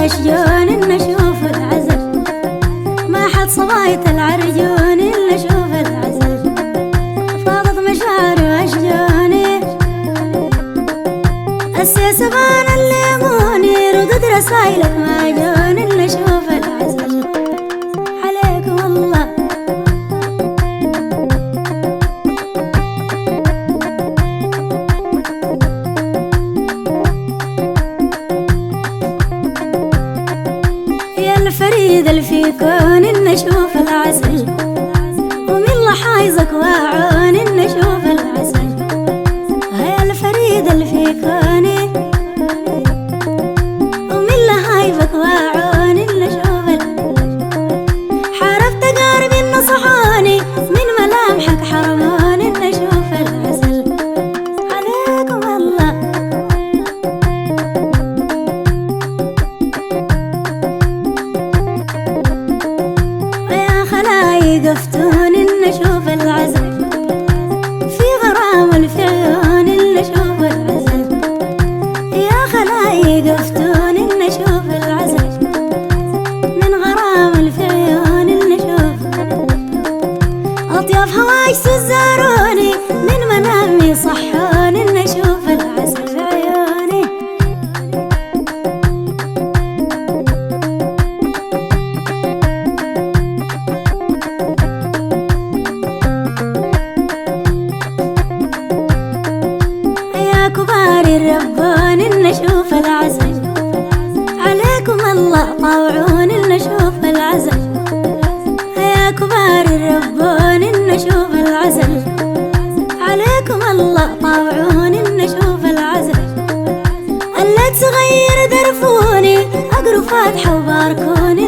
الأشجون إن أشوف العسل، ما حد صباية العرجون إلا أشوف العسل. فاضت مشاعري وأشجوني السيسبان الليموني، ردود رسايلك ما جون إلا أشوف العسل. عليكم الله الفريد اللي في كون إن أشوف العسل، ومن لحايزك واعون إن أشوف العسل. هيا الفريد اللي في كوني ومن لحايزك واعون إن أشوف العسل. حاربت قاربي النصحاني من ملامحك حرمون إن أشوف العسل. عليكم الله يقفتون إن أشوف العسل، في غرام في عيون إن أشوف العسل. يا خلايق يقفتون إن أشوف العسل، من غرام في عيون إن أشوف. أطيب هواي سزاروني من منامي صحون إن أشوف العسل في عيوني. كبار الربان إن أشوف العسل، عليكم الله طاوعون إن أشوف العسل. يا كبار الربان إن أشوف العسل، عليكم الله طاوعون إن أشوف العسل. اللي تغير درفوني أقروا فاتحة وباركوني